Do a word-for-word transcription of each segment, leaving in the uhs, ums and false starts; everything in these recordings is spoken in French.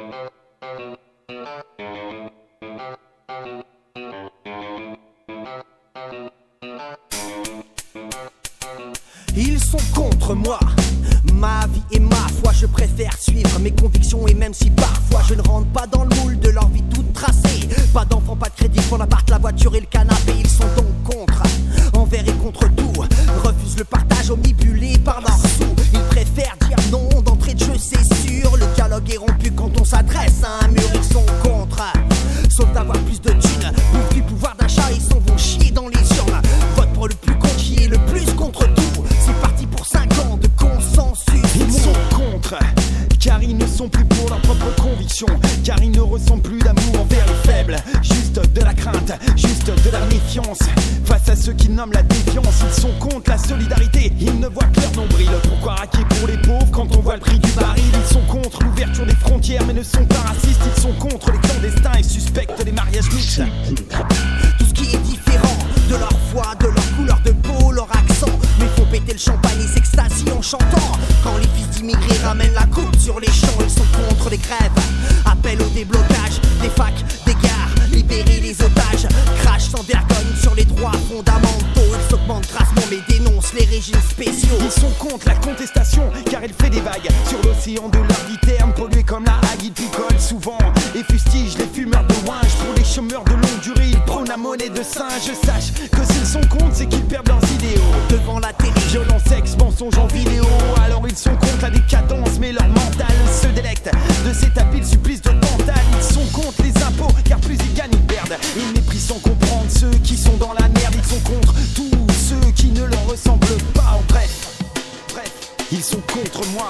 Ils sont contre moi, ma vie et ma foi. Je préfère suivre mes convictions et même si parfois je ne rentre pas dans le moule de leur vie toute tracée. Pas d'enfants, pas de crédit pour l'appart, la voiture et le canapé. Ils sont donc contre, envers et contre tout. Refusent le partage omnibulé par leurs sous. Ils préfèrent dire non d'entrée de jeu, c'est sûr. Le dialogue est rompu quand on s'adresse à un mur. Ils sont contre, sauf d'avoir plus de thunes, plus du pouvoir d'achat, ils s'en vont chier dans les urnes. Vote pour le plus con qui est le plus contre tout. C'est parti pour cinq ans de consensus. Ils sont contre, car ils ne sont plus pour leurs propres convictions. Car ils ne ressentent plus d'amour envers les faibles. Juste de la crainte, juste de la méfiance. Face à ceux qui nomment la défiance, ils sont contre la solidarité. Ils ne voient que leur nombril. Pourquoi raquer pour les pauvres quand on voit le prix du baril? Ils sont contre l'ouverture des frontières mais ne sont pas racistes. Ils sont contre les clandestins et suspectent les mariages mixtes. Tout ce qui est différent de leur foi, de leur couleur de peau, leur accent. Mais faut péter le champagne et s'extasier en chantant. Quand les fils d'immigrés ramènent la coupe sur les champs, ils sont contre les grèves. Appel au déblocage des facs, des gares, libérer les otages. Crash sans vergogne sur les droits fondamentaux. Ils s'augmentent grassement mais dénoncent les régimes spéciaux. Ils sont contre la contestation car elle fait des vagues sur l'océan de leur vie terne, pollué comme la Hague. Ils picolent souvent et fustigent les fumeurs de ouinge. Pour les chômeurs de longue durée, ils prônent la monnaie de singe. Sache que s'ils sont contre, c'est qu'ils perdent leurs idéaux. Devant la télé, violence, sexe, mensonge en vidéo. Alors ils sont contre la décadence mais leur mental se délecte de s'étaper le supplice de Pantal. Ils sont contre les impôts car plus ils gagnent ils perdent. Ils méprisent sans comprendre ceux qui sont dans la merde. Ils sont contre tous ceux qui ne leur ressemblent pas. En bref, bref, ils sont contre moi.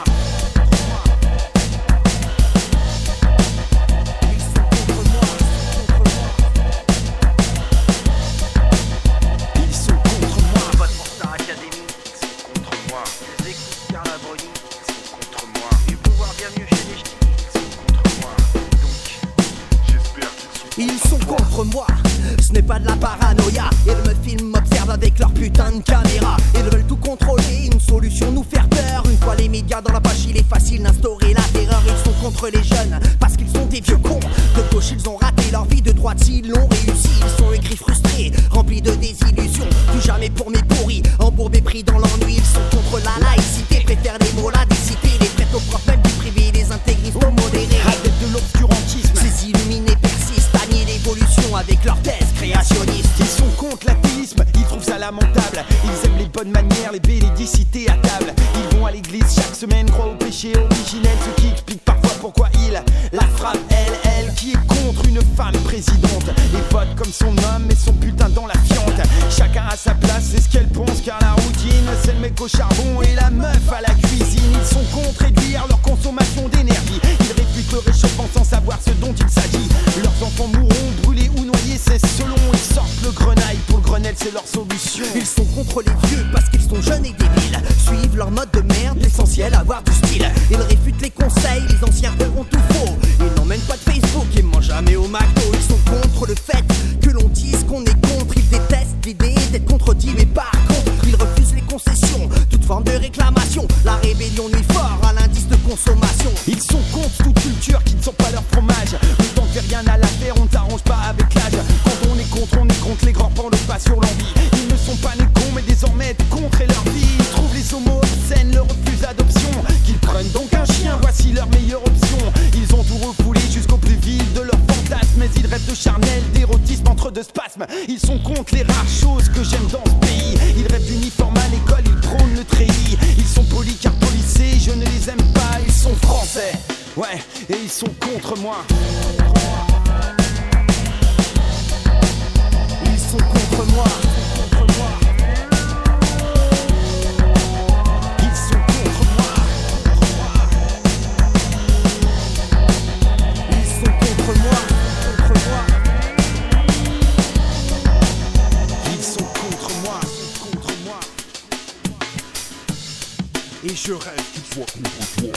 Ils sont contre moi, ce n'est pas de la paranoïa. Ils me filment, m'observent avec leur putain de caméra. Ils veulent tout contrôler, une solution nous faire peur. Une fois les médias dans la poche, il est facile d'instaurer la terreur. Ils sont contre les jeunes, parce qu'ils sont des vieux cons. De gauche ils ont raté leur vie, de droite s'ils l'ont réussi. Ils sont aigris, frustrés, remplis de désillusions. Tout jamais pour mes pourris, embourbés pris dans l'ennui. Ils sont contre la laïcité, préfèrent les mots, la décité. Les traitent aux profs même du privé, les intégristes aux modérés. Adeptes de l'obscurantisme, ces illuminés persistent à nier l'évolution avec leurs thèses créationnistes. Ils sont contre l'athéisme, ils trouvent ça lamentable. Ils aiment les bonnes manières, les bénédicités à table. Ils vont à l'église chaque semaine, croient au péché originel. Ce qui explique parfois pourquoi ils la frappent, elle, elle qui est contre une femme présidente. Et vote comme son homme mais son putain dans la fiente. Chacun a sa place, c'est ce qu'elle pense car la routine c'est le mec au charbon et la meuf à la cuisine. Ils sont contre réduire leur consommation d'énergie. Ils réfutent le réchauffement sans savoir ce dont il s'agit. Leurs enfants mourront brûlés ou noyés, c'est selon. Ils sortent le grenaille, pour le Grenelle c'est leur solution. Ils sont contre les vieux parce qu'ils sont jeunes et débiles. Suivent leur mode de merde, l'essentiel avoir du style. Ils réfutent les conseils, les anciens eux ont tout faux. Ils n'emmènent pas de Facebook et mangent jamais au McDo. Ils sont contre le fait que l'on dise qu'on est contre. Ils détestent l'idée d'être contredit, mais par contre ils refusent les concessions, toute forme de réclamation. La rébellion nuit fort à l'indice de consommation. Ils sont contre toute culture qui ne sont pas leur fromage. Le temps que rien à la faire, on ne s'arrange pas avec l'âge. Quand on est contre, on est contre les grands pans, le pas sur l'envie. Ils ne sont pas nés cons mais désormais être contre et leur vie. Ils trouvent les homos obscènes, leur refusent l'adoption. Qu'ils prennent donc un chien, voici leur meilleure option. Ils ont tout refoulé jusqu'au plus vif de leur fantasme. Mais ils rêvent de charnel, d'érotisme entre deux spasmes. Ils sont contre les rares choses que j'aime dans ce pays. Ils rêvent d'uniforme à l'école, ils prônent le treillis. Ils sont polis car policés, je ne les aime pas. Ils sont français, ouais, et ils sont contre moi. Ils sont contre moi. Ils sont contre moi. Ils sont contre moi. Contre moi. Ils sont contre moi. Contre moi. Et je rêve qu'ils soient contre toi.